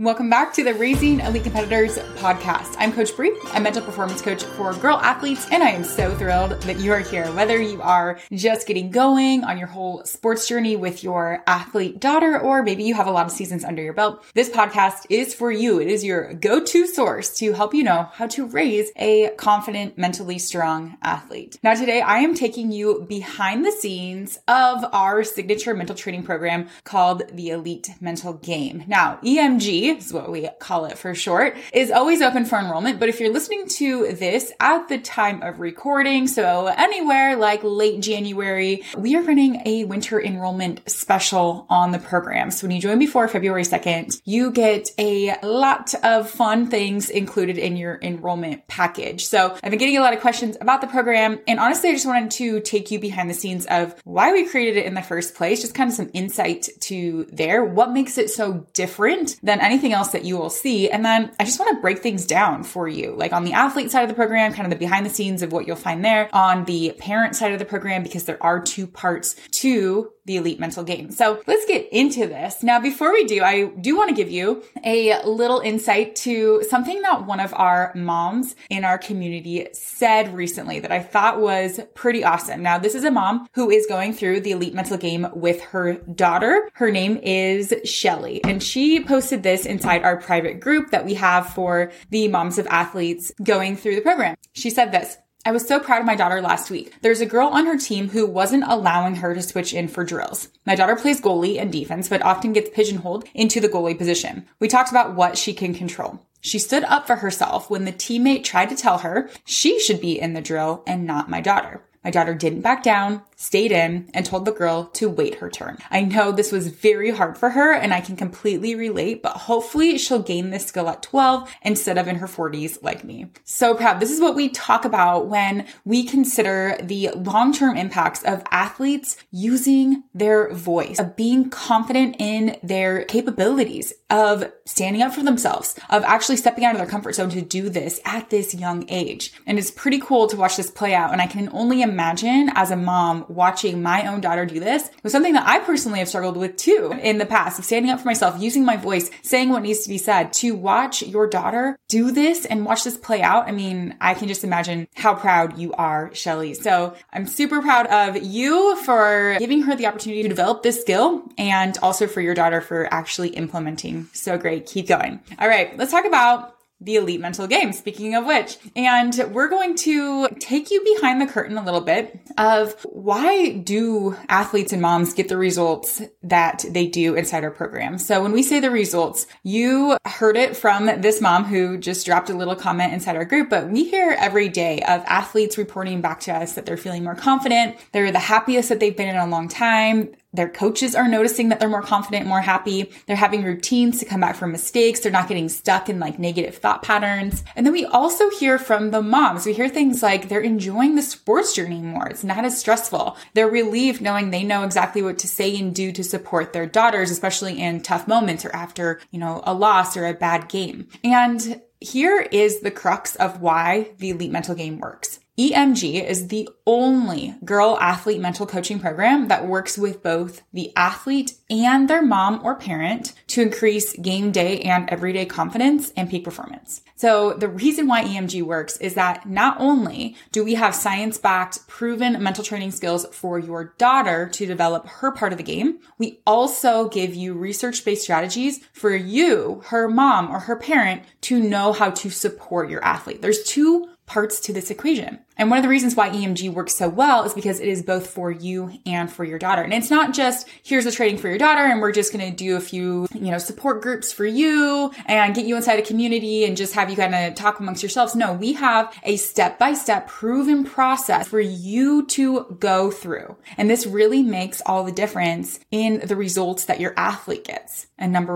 Welcome back to the Raising Elite Competitors podcast. I'm Coach Bree, a mental performance coach for girl athletes, and I am so thrilled that you are here. Whether you are just getting going on your whole sports journey with your athlete daughter, or maybe you have a lot of seasons under your belt, this podcast is for you. It is your go-to source to help you know how to raise a confident, mentally strong athlete. Now today, I am taking you behind the scenes of our signature mental training program called the Elite Mental Game. Now, EMG is what we call it for short, is always open for enrollment. But if you're listening to this at the time of recording, so anywhere like late January, we are running a winter enrollment special on the program. So when you join before February 2nd, you get a lot of fun things included in your enrollment package. So I've been getting a lot of questions about the program. And honestly, I just wanted to take you behind the scenes of why we created it in the first place, just kind of some insight to there, what makes it so different than anything else that you will see. And then I just want to break things down for you, like on the athlete side of the program, kind of the behind the scenes of what you'll find there, on the parent side of the program, because there are two parts to the Elite Mental Game. So let's get into this. Now, before we do, I do want to give you a little insight to something that one of our moms in our community said recently that I thought was pretty awesome. Now, this is a mom who is going through the Elite Mental Game with her daughter. Her name is Shelly, and she posted this inside our private group that we have for the moms of athletes going through the program. She said this: "I was so proud of my daughter last week. There's a girl on her team who wasn't allowing her to switch in for drills. My daughter plays goalie and defense, but often gets pigeonholed into the goalie position. We talked about what she can control. She stood up for herself when the teammate tried to tell her she should be in the drill and not my daughter. My daughter didn't back down, stayed in, and told the girl to wait her turn. I know this was very hard for her, and I can completely relate, but hopefully she'll gain this skill at 12 instead of in her 40s like me." So proud. This is what we talk about when we consider the long-term impacts of athletes using their voice, of being confident in their capabilities, of standing up for themselves, of actually stepping out of their comfort zone to do this at this young age. And it's pretty cool to watch this play out. And I can only imagine as a mom watching my own daughter do this. It was something that I personally have struggled with too in the past, of standing up for myself, using my voice, saying what needs to be said. To watch your daughter do this and watch this play out, I mean, I can just imagine how proud you are, Shelly. So I'm super proud of you for giving her the opportunity to develop this skill, and also for your daughter for actually implementing. So great. Keep going. All right, let's talk about the Elite Mental Game, speaking of which. And we're going to take you behind the curtain a little bit of why do athletes and moms get the results that they do inside our program. So when we say the results, you heard it from this mom who just dropped a little comment inside our group, but we hear every day of athletes reporting back to us that they're feeling more confident. They're the happiest that they've been in a long time. Their coaches are noticing that they're more confident, more happy. They're having routines to come back from mistakes. They're not getting stuck in like negative thought patterns. And then we also hear from the moms. We hear things like they're enjoying the sports journey more. It's not as stressful. They're relieved knowing they know exactly what to say and do to support their daughters, especially in tough moments or after, a loss or a bad game. And here is the crux of why the Elite Mental Game works. EMG is the only girl athlete mental coaching program that works with both the athlete and their mom or parent to increase game day and everyday confidence and peak performance. So the reason why EMG works is that not only do we have science-backed, proven mental training skills for your daughter to develop her part of the game, we also give you research-based strategies for you, her mom or her parent, to know how to support your athlete. There's two parts to this equation. And one of the reasons why EMG works so well is because it is both for you and for your daughter. And it's not just, here's the training for your daughter, and we're just going to do a few, support groups for you and get you inside a community and just have you kind of talk amongst yourselves. No, we have a step-by-step proven process for you to go through. And this really makes all the difference in the results that your athlete gets. And the number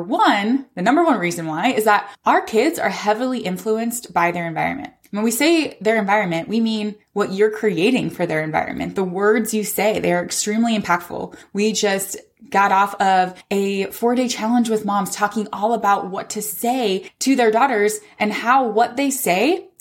one reason why is that our kids are heavily influenced by their environment. When we say their environment, we mean what you're creating for their environment. The words you say, they are extremely impactful. We just got off of a 4-day challenge with moms talking all about what to say to their daughters and how what they say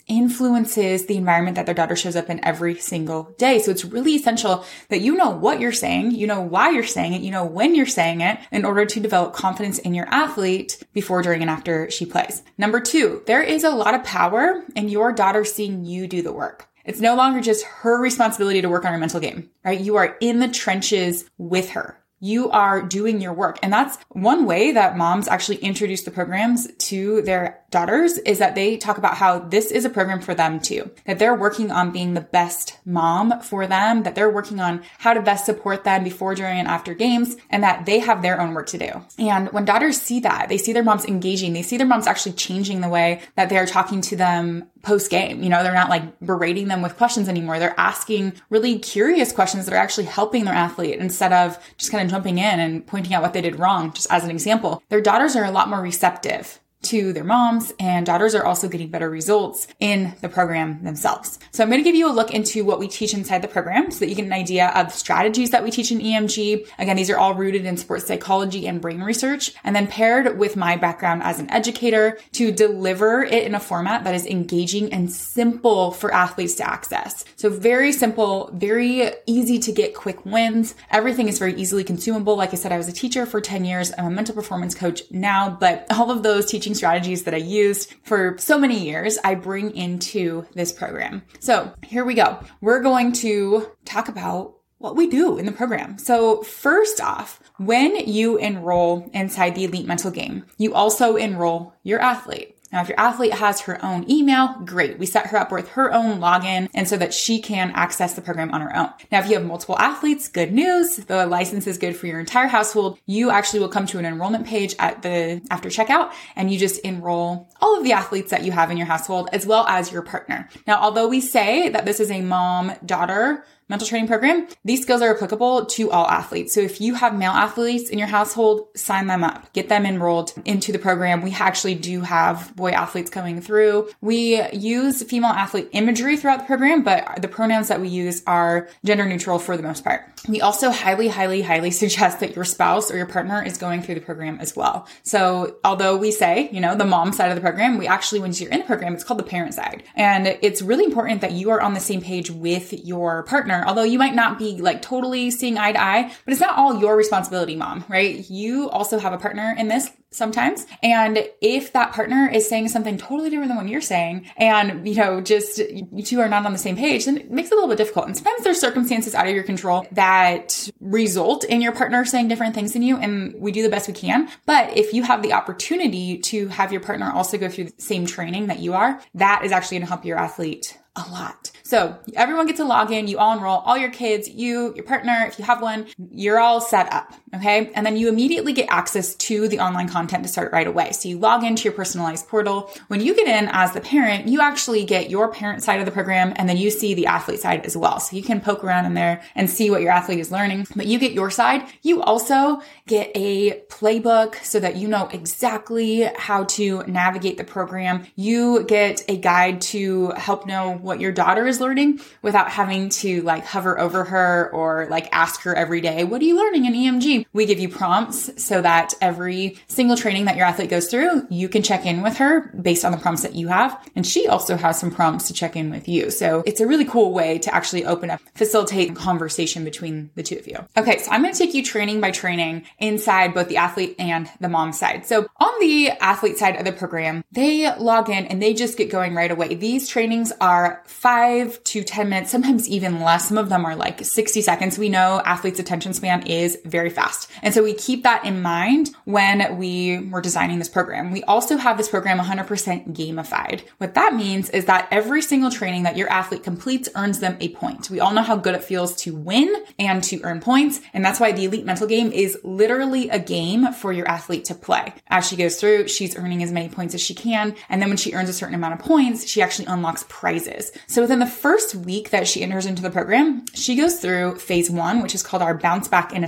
influences the environment that their daughter shows up in every single day. So it's really essential that you know what you're saying, you know why you're saying it, you know when you're saying it in order to develop confidence in your athlete before, during, and after she plays. Number 2, there is a lot of power in your daughter seeing you do the work. It's no longer just her responsibility to work on her mental game, right? You are in the trenches with her. You are doing your work. And that's one way that moms actually introduce the programs to their daughters, is that they talk about how this is a program for them too, that they're working on being the best mom for them, that they're working on how to best support them before, during, and after games, and that they have their own work to do. And when daughters see that, they see their moms engaging, they see their moms actually changing the way that they're talking to them post game. You know, they're not like berating them with questions anymore. They're asking really curious questions that are actually helping their athlete instead of just kind of jumping in and pointing out what they did wrong. Just as an example, their daughters are a lot more receptive to their moms, and daughters are also getting better results in the program themselves. So I'm going to give you a look into what we teach inside the program so that you get an idea of strategies that we teach in EMG. Again, these are all rooted in sports psychology and brain research, and then paired with my background as an educator to deliver it in a format that is engaging and simple for athletes to access. So very simple, very easy to get quick wins. Everything is very easily consumable. Like I said, I was a teacher for 10 years. I'm a mental performance coach now, but all of those teaching strategies that I used for so many years, I bring into this program. So here we go. We're going to talk about what we do in the program. So first off, when you enroll inside the Elite Mental Game, you also enroll your athlete. Now, if your athlete has her own email, great. We set her up with her own login and so that she can access the program on her own. Now, if you have multiple athletes, good news. The license is good for your entire household. You actually will come to an enrollment page after checkout, and you just enroll all of the athletes that you have in your household as well as your partner. Now, although we say that this is a mom-daughter mental training program, these skills are applicable to all athletes. So if you have male athletes in your household, sign them up, get them enrolled into the program. We actually do have boy athletes coming through. We use female athlete imagery throughout the program, but the pronouns that we use are gender neutral for the most part. We also highly, highly, highly suggest that your spouse or your partner is going through the program as well. So although we say, the mom side of the program, we actually, once you're in the program, it's called the parent side. And it's really important that you are on the same page with your partner. Although you might not be like totally seeing eye to eye, but it's not all your responsibility, mom, right? You also have a partner in this sometimes. And if that partner is saying something totally different than what you're saying, and, just you two are not on the same page, then it makes it a little bit difficult. And sometimes there's circumstances out of your control that result in your partner saying different things than you. And we do the best we can. But if you have the opportunity to have your partner also go through the same training that you are, that is actually going to help your athlete a lot. So everyone gets a login, you all enroll, all your kids, your partner, if you have one, you're all set up. Okay. And then you immediately get access to the online content to start right away. So you log into your personalized portal. When you get in as the parent, you actually get your parent side of the program, and then you see the athlete side as well. So you can poke around in there and see what your athlete is learning, but you get your side. You also get a playbook so that you know exactly how to navigate the program. You get a guide to help know what your daughter is learning without having to hover over her or ask her every day, what are you learning in EMG? We give you prompts so that every single training that your athlete goes through, you can check in with her based on the prompts that you have. And she also has some prompts to check in with you. So it's a really cool way to actually facilitate conversation between the two of you. Okay. So I'm going to take you training by training inside both the athlete and the mom side. So on the athlete side of the program, they log in and they just get going right away. These trainings are 5 to 10 minutes, sometimes even less. Some of them are 60 seconds. We know athletes' attention span is very fast. And so we keep that in mind when we were designing this program. We also have this program 100% gamified. What that means is that every single training that your athlete completes earns them a point. We all know how good it feels to win and to earn points. And that's why the Elite Mental Game is literally a game for your athlete to play. As she goes through, she's earning as many points as she can. And then when she earns a certain amount of points, she actually unlocks prizes. So within the first week that she enters into the program, she goes through phase 1, which is called our bounce back in a snap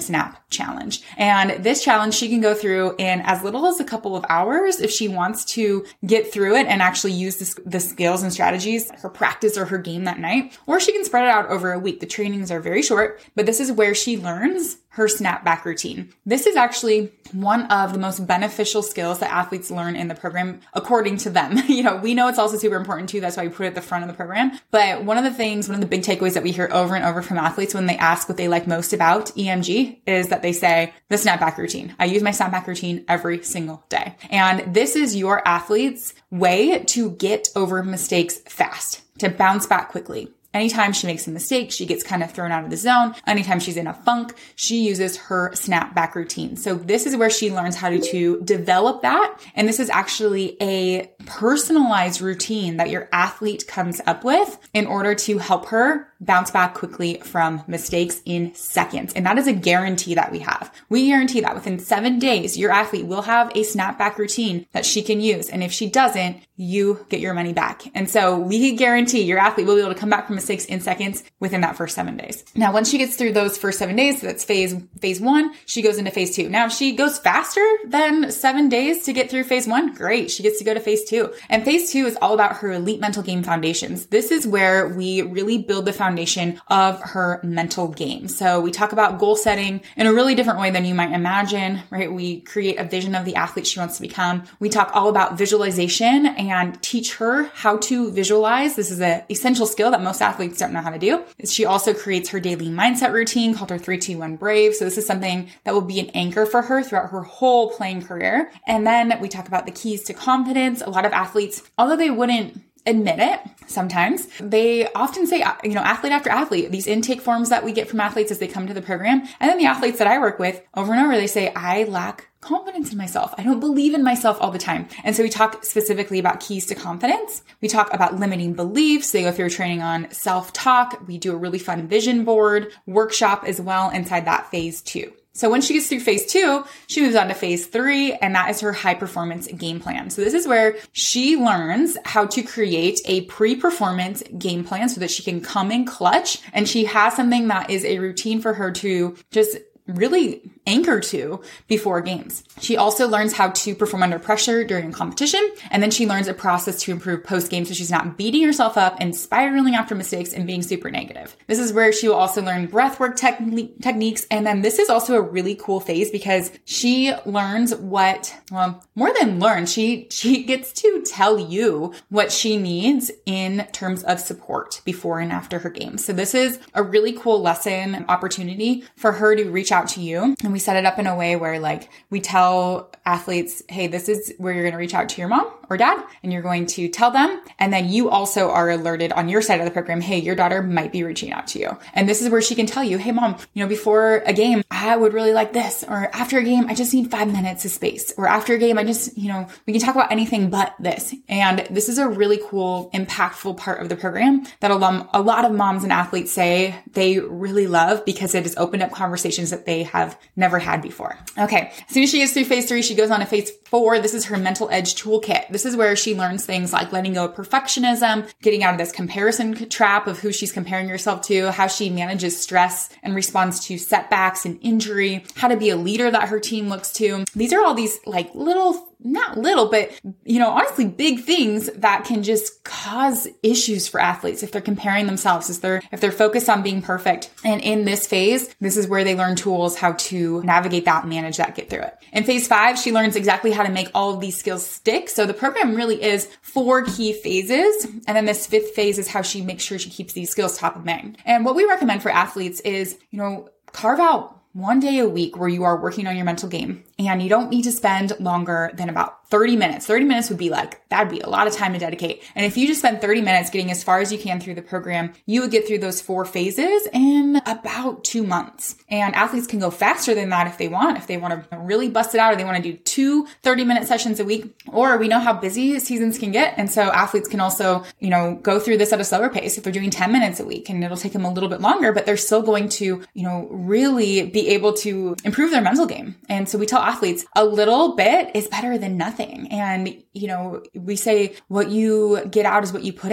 challenge. And this challenge she can go through in as little as a couple of hours if she wants to get through it and actually use the skills and strategies, her practice or her game that night, or she can spread it out over a week. The trainings are very short, but this is where she learns her snapback routine. This is actually one of the most beneficial skills that athletes learn in the program, according to them. We know it's also super important too. That's why we put it at the front of the program. But one of the big takeaways that we hear over and over from athletes when they ask what they like most about EMG is that they say the snapback routine. I use my snapback routine every single day. And this is your athlete's way to get over mistakes fast, to bounce back quickly. Anytime she makes a mistake, she gets kind of thrown out of the zone. Anytime she's in a funk, she uses her snapback routine. So this is where she learns how to develop that. And this is actually a personalized routine that your athlete comes up with in order to help her bounce back quickly from mistakes in seconds. And that is a guarantee that we have. We guarantee that within 7 days, your athlete will have a snapback routine that she can use. And if she doesn't, you get your money back. And so we guarantee your athlete will be able to come back from mistakes in seconds within that first 7 days. Now, once she gets through those first 7 days, so that's phase 1, she goes into phase 2. Now, if she goes faster than 7 days to get through phase 1, great. She gets to go to phase 2. And phase 2 is all about her elite mental game foundations. This is where we really build the foundation of her mental game. So we talk about goal setting in a really different way than you might imagine, right? We create a vision of the athlete she wants to become. We talk all about visualization and teach her how to visualize. This is an essential skill that most athletes don't know how to do. She also creates her daily mindset routine called her 3-2-1 Brave. So this is something that will be an anchor for her throughout her whole playing career. And then we talk about the keys to confidence. A lot of athletes, although they wouldn't admit it sometimes, they often say, athlete after athlete, these intake forms that we get from athletes as they come to the program. And then the athletes that I work with over and over, they say, I lack confidence in myself. I don't believe in myself all the time. And so we talk specifically about keys to confidence. We talk about limiting beliefs. They go through training on self-talk. We do a really fun vision board workshop as well inside that phase 2. So when she gets through phase 2, she moves on to phase 3, and that is her high performance game plan. So this is where she learns how to create a pre-performance game plan so that she can come in clutch, and she has something that is a routine for her to just really anchor to before games. She also learns how to perform under pressure during competition, and then she learns a process to improve post-game so she's not beating herself up and spiraling after mistakes and being super negative. This is where she will also learn breathwork techniques, and then this is also a really cool phase because she learns more than learn, she gets to tell you what she needs in terms of support before and after her games. So this is a really cool lesson opportunity for her to reach out to you. And we set it up in a way where we tell athletes, hey, this is where you're going to reach out to your mom or dad, and you're going to tell them. And then you also are alerted on your side of the program, hey, your daughter might be reaching out to you. And this is where she can tell you, hey, mom, before a game, I would really like this. Or after a game, I just need 5 minutes of space. Or after a game, I just, we can talk about anything but this. And this is a really cool, impactful part of the program that a lot of moms and athletes say they really love because it has opened up conversations that they have never had before. Okay. As soon as she gets through phase 3, she goes on to phase 4. This is her mental edge toolkit. This is where she learns things like letting go of perfectionism, getting out of this comparison trap of who she's comparing herself to, how she manages stress and responds to setbacks and injury, how to be a leader that her team looks to. These are all these not little, but, honestly big things that can just cause issues for athletes if they're comparing themselves, if they're focused on being perfect. And in this phase, this is where they learn tools how to navigate that, manage that, get through it. In phase 5, she learns exactly how to make all of these skills stick. So the program really is 4 key phases. And then this 5th phase is how she makes sure she keeps these skills top of mind. And what we recommend for athletes is, carve out 1 day a week where you are working on your mental game, and you don't need to spend longer than about 30 minutes. 30 minutes would be that'd be a lot of time to dedicate. And if you just spend 30 minutes getting as far as you can through the program, you would get through those 4 phases in about 2 months. And athletes can go faster than that if they want to really bust it out, or they want to do 2 30-minute sessions a week, or we know how busy seasons can get. And so athletes can also, go through this at a slower pace if they're doing 10 minutes a week, and it'll take them a little bit longer, but they're still going to, really be able to improve their mental game. And so we tell athletes a little bit is better than nothing. And, we say what you get out is what you put in.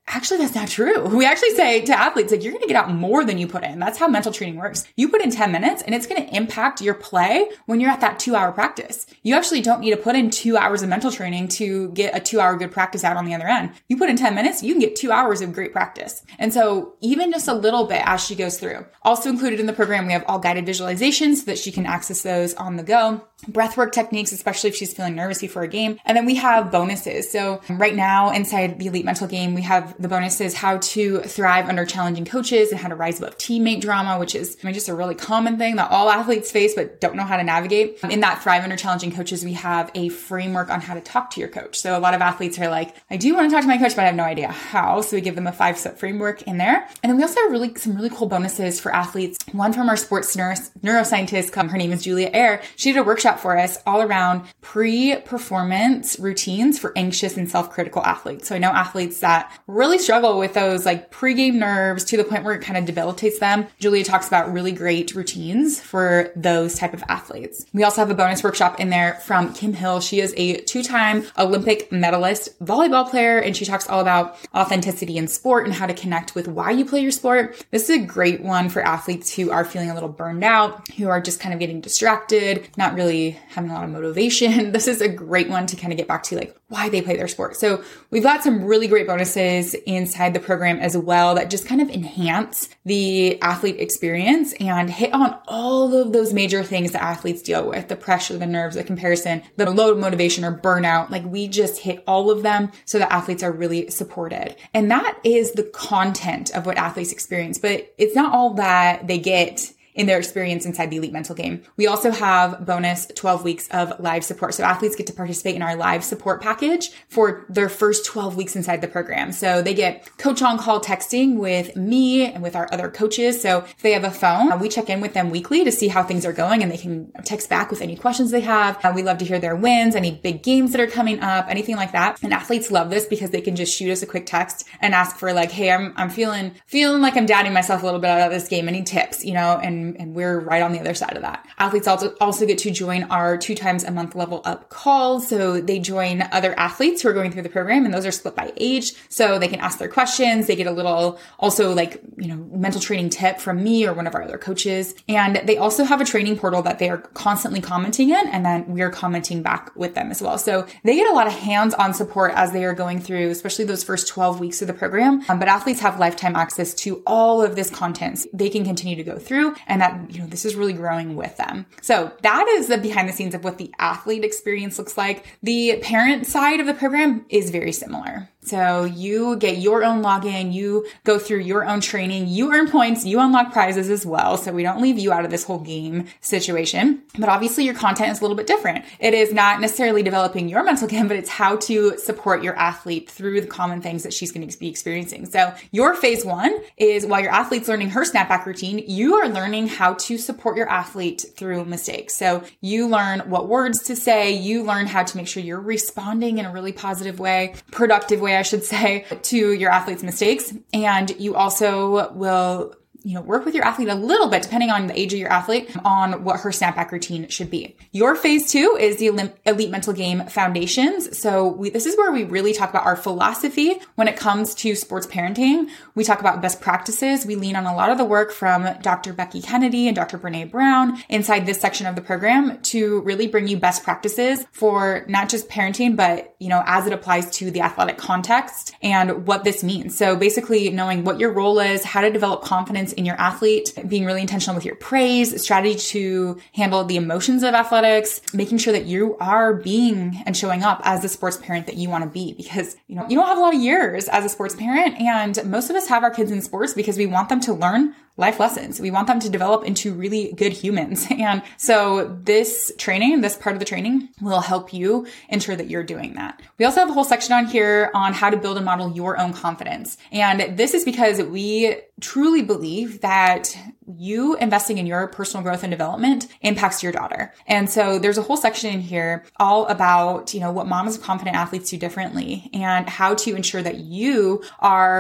actually, that's not true. We actually say to athletes, like, you're going to get out more than you put in. That's how mental training works. You put in 10 minutes and it's going to impact your play when you're at that 2-hour practice. You actually don't need to put in 2 hours of mental training to get a 2-hour good practice out on the other end. You put in 10 minutes, you can get 2 hours of great practice. And so even just a little bit as she goes through. Also included in the program, we have all guided visualizations so that she can access those on the go. Breathwork techniques, especially if she's feeling nervous before a game. And then we have bonuses. So right now inside the Elite Mental Game, we have the bonuses, how to thrive under challenging coaches and how to rise above teammate drama, which is just a really common thing that all athletes face, but don't know how to navigate. In that thrive under challenging coaches, we have a framework on how to talk to your coach. So a lot of athletes are like, I do want to talk to my coach, but I have no idea how. So we give them a 5-step framework in there. And then we also have some really cool bonuses for athletes. One from our sports neuroscientist, her name is Julia Eyre. She did a workshop for us all around pre-performance routines for anxious and self-critical athletes. So I know athletes that really struggle with those like pre-game nerves to the point where it kind of debilitates them. Julia talks about really great routines for those type of athletes. We also have a bonus workshop in there from Kim Hill. She is a 2-time Olympic medalist volleyball player, and she talks all about authenticity in sport and how to connect with why you play your sport. This is a great one for athletes who are feeling a little burned out, who are just kind of getting distracted, not really having a lot of motivation. This is a great one to kind of get back to like why they play their sport. So we've got some really great bonuses inside the program as well that just kind of enhance the athlete experience and hit on all of those major things that athletes deal with: the pressure, the nerves, the comparison, the low motivation or burnout. Like we just hit all of them so that athletes are really supported. And that is the content of what athletes experience, but it's not all that they get in their experience inside the Elite Mental Game. We also have bonus 12 weeks of live support. So athletes get to participate in our live support package for their first 12 weeks inside the program. So they get coach on call texting with me and with our other coaches. So if they have a phone, we check in with them weekly to see how things are going, and they can text back with any questions they have. We love to hear their wins, any big games that are coming up, anything like that. And athletes love this because they can just shoot us a quick text and ask for like, hey, I'm feeling like I'm doubting myself a little bit out of this game. Any tips, and we're right on the other side of that. Athletes also get to join our 2 times a month level up calls. So they join other athletes who are going through the program, and those are split by age. So they can ask their questions. They get a little also mental training tip from me or one of our other coaches. And they also have a training portal that they are constantly commenting in, and then we're commenting back with them as well. So they get a lot of hands-on support as they are going through, especially those first 12 weeks of the program. But athletes have lifetime access to all of this content. They can continue to go through, and that, this is really growing with them. So that is the behind the scenes of what the athlete experience looks like. The parent side of the program is very similar. So you get your own login, you go through your own training, you earn points, you unlock prizes as well. So we don't leave you out of this whole game situation. But obviously your content is a little bit different. It is not necessarily developing your mental game, but it's how to support your athlete through the common things that she's going to be experiencing. So your phase 1 is while your athlete's learning her snapback routine, you are learning how to support your athlete through mistakes. So you learn what words to say, you learn how to make sure you're responding in a really positive way, productive way, I should say, to your athlete's mistakes. And you also will work with your athlete a little bit, depending on the age of your athlete, on what her snapback routine should be. Your phase 2 is the Elite Mental Game Foundations. So this is where we really talk about our philosophy when it comes to sports parenting. We talk about best practices. We lean on a lot of the work from Dr. Becky Kennedy and Dr. Brene Brown inside this section of the program to really bring you best practices for not just parenting, but, as it applies to the athletic context and what this means. So basically knowing what your role is, how to develop confidence in your athlete, being really intentional with your praise, strategy to handle the emotions of athletics, making sure that you are being and showing up as the sports parent that you want to be, because you don't have a lot of years as a sports parent, and most of us have our kids in sports because we want them to learn life lessons. We want them to develop into really good humans. And so this part of the training will help you ensure that you're doing that. We also have a whole section on here on how to build and model your own confidence. And this is because we truly believe that you investing in your personal growth and development impacts your daughter. And so there's a whole section in here all about, what moms of confident athletes do differently and how to ensure that you are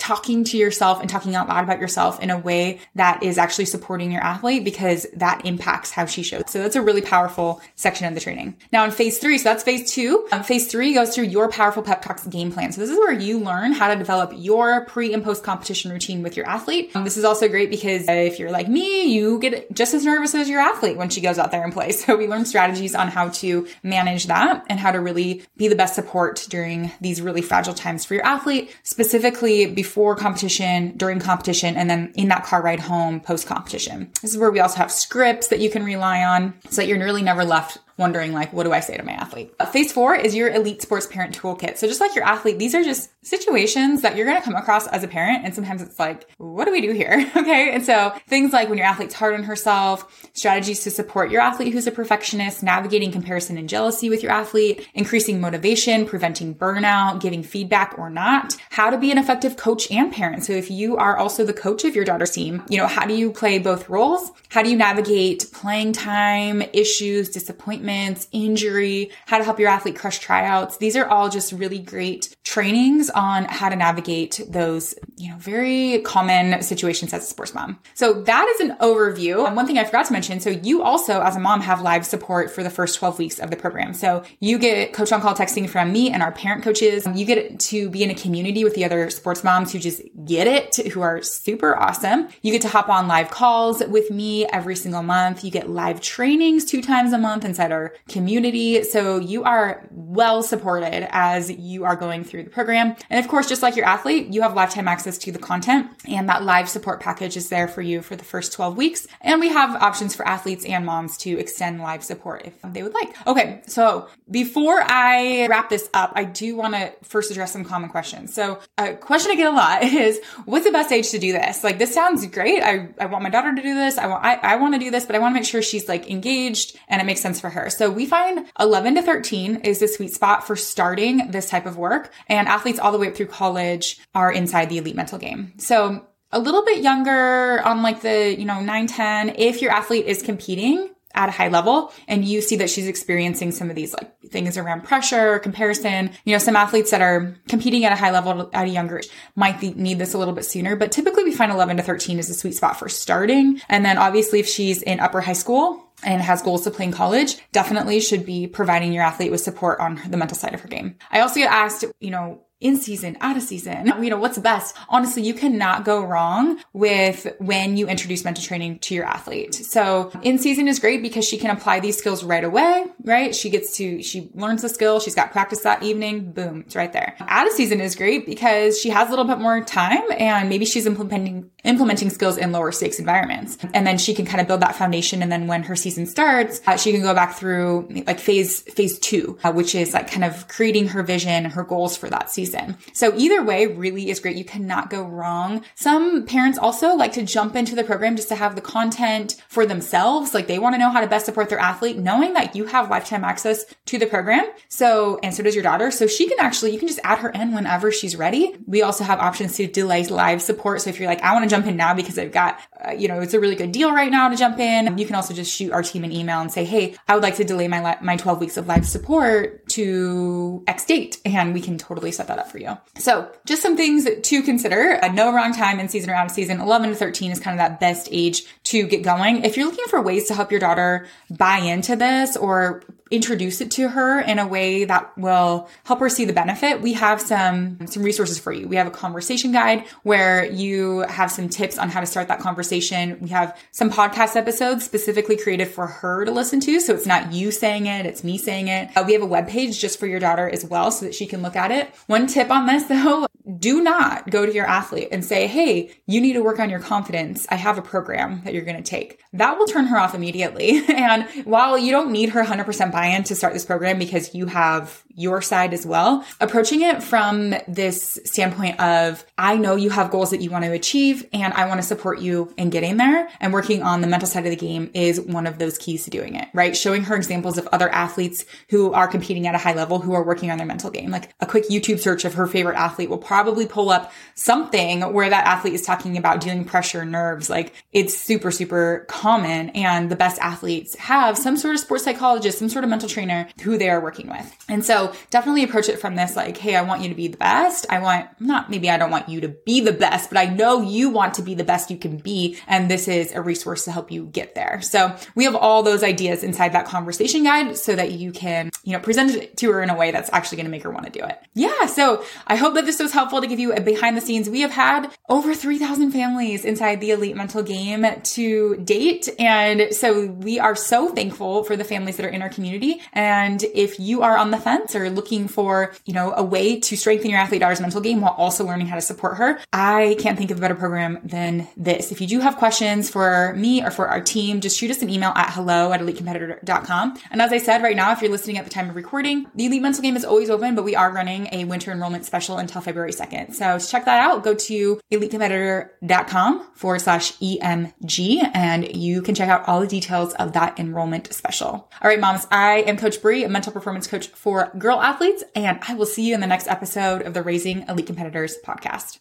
talking to yourself and talking out loud about yourself in a way that is actually supporting your athlete, because that impacts how she shows. So that's a really powerful section of the training. Now in phase 3, so that's phase 2. Phase 3 goes through your powerful pep talks game plan. So this is where you learn how to develop your pre and post competition routine with your athlete. This is also great because if you're like me, you get just as nervous as your athlete when she goes out there and plays. So we learn strategies on how to manage that and how to really be the best support during these really fragile times for your athlete, specifically before competition, during competition, and then in that car ride home post competition. This is where we also have scripts that you can rely on so that you're really never left wondering, like, what do I say to my athlete? Phase 4 is your elite sports parent toolkit. So just like your athlete, these are just situations that you're going to come across as a parent. And sometimes it's like, what do we do here? Okay. And so things like when your athlete's hard on herself, strategies to support your athlete who's a perfectionist, navigating comparison and jealousy with your athlete, increasing motivation, preventing burnout, giving feedback or not, how to be an effective coach and parent. So if you are also the coach of your daughter's team, how do you play both roles? How do you navigate playing time, issues, disappointment, injury, how to help your athlete crush tryouts? These are all just really great trainings on how to navigate those, very common situations as a sports mom. So that is an overview. And one thing I forgot to mention, so you also, as a mom, have live support for the first 12 weeks of the program. So you get coach on call texting from me and our parent coaches. You get to be in a community with the other sports moms who just get it, who are super awesome. You get to hop on live calls with me every single month. You get live trainings 2 times a month inside our community. So you are well supported as you are going through the program. And of course, just like your athlete, you have lifetime access to the content, and that live support package is there for you for the first 12 weeks. And we have options for athletes and moms to extend live support if they would like. Okay. So before I wrap this up, I do want to first address some common questions. So a question I get a lot is, what's the best age to do this? Like, this sounds great. I want my daughter to do this. I want to do this, but I want to make sure she's like engaged and it makes sense for her. So we find 11 to 13 is the sweet spot for starting this type of work, and athletes all the way up through college are inside the elite mental game. So a little bit younger on like the, 9, 10, if your athlete is competing at a high level and you see that she's experiencing some of these like things around pressure, comparison, some athletes that are competing at a high level at a younger age might need this a little bit sooner, but typically we find 11 to 13 is the sweet spot for starting. And then obviously if she's in upper high school and has goals to play in college, definitely should be providing your athlete with support on the mental side of her game. I also get asked, in season, out of season, what's best? Honestly, you cannot go wrong with when you introduce mental training to your athlete. So in season is great because she can apply these skills right away, right? She learns the skill. She's got practice that evening. Boom. It's right there. Out of season is great because she has a little bit more time and maybe she's implementing skills in lower stakes environments. And then she can kind of build that foundation. And then when her season starts, she can go back through like phase 2, which is like kind of creating her vision, her goals for that season. So either way really is great. You cannot go wrong. Some parents also like to jump into the program just to have the content for themselves. Like they want to know how to best support their athlete, knowing that you have lifetime access to the program. And so does your daughter. So you can just add her in whenever she's ready. We also have options to delay live support. So if you're like, I want to jump in now because I've got, it's a really good deal right now to jump in. You can also just shoot our team an email and say, hey, I would like to delay my 12 weeks of live support to X date. And we can totally set that up for you. So just some things to consider. No wrong time in season or out of season. 11 to 13 is kind of that best age to get going. If you're looking for ways to help your daughter buy into this or introduce it to her in a way that will help her see the benefit, we have some resources for you. We have a conversation guide where you have some tips on how to start that conversation. We have some podcast episodes specifically created for her to listen to. So it's not you saying it, it's me saying it. We have a webpage just for your daughter as well so that she can look at it. One tip on this though, do not go to your athlete and say, hey, you need to work on your confidence. I have a program that you're going to take. That will turn her off immediately. And while you don't need her 100% buy-in to start this program because you have your side as well, approaching it from this standpoint of, I know you have goals that you want to achieve and I want to support you in getting there, and working on the mental side of the game is one of those keys to doing it, right? Showing her examples of other athletes who are competing at a high level, who are working on their mental game. Like a quick YouTube search of her favorite athlete will probably pull up something where that athlete is talking about dealing pressure, nerves. Like it's super super, super common. And the best athletes have some sort of sports psychologist, some sort of mental trainer who they are working with. And so definitely approach it from this like, hey, I want you to be the best. Maybe I don't want you to be the best, but I know you want to be the best you can be. And this is a resource to help you get there. So we have all those ideas inside that conversation guide so that you can, present it to her in a way that's actually going to make her want to do it. Yeah. So I hope that this was helpful to give you a behind the scenes. We have had over 3,000 families inside the Elite Mental Game to date. And so we are so thankful for the families that are in our community. And if you are on the fence or looking for, a way to strengthen your athlete daughter's mental game while also learning how to support her, I can't think of a better program than this. If you do have questions for me or for our team, just shoot us an email at hello@elitecompetitor.com. And as I said, right now, if you're listening at the time of recording, the Elite Mental Game is always open, but we are running a winter enrollment special until February 2nd. So to check that out, go to elitecompetitor.com/EMG, and you can check out all the details of that enrollment special. All right, moms, I am Coach Bree, a mental performance coach for girl athletes, and I will see you in the next episode of the Raising Elite Competitors podcast.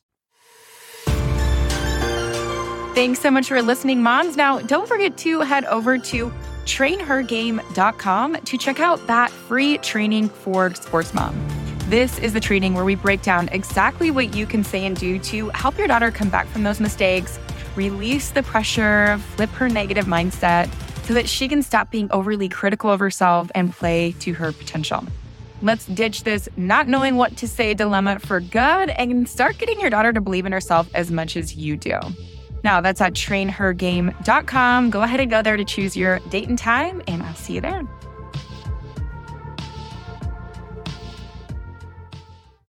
Thanks so much for listening, moms. Now, don't forget to head over to trainhergame.com to check out that free training for sports mom. This is the training where we break down exactly what you can say and do to help your daughter come back from those mistakes, release the pressure, flip her negative mindset so that she can stop being overly critical of herself and play to her potential. Let's ditch this not knowing what to say dilemma for good and start getting your daughter to believe in herself as much as you do. Now, that's at trainhergame.com. Go ahead and go there to choose your date and time, and I'll see you there.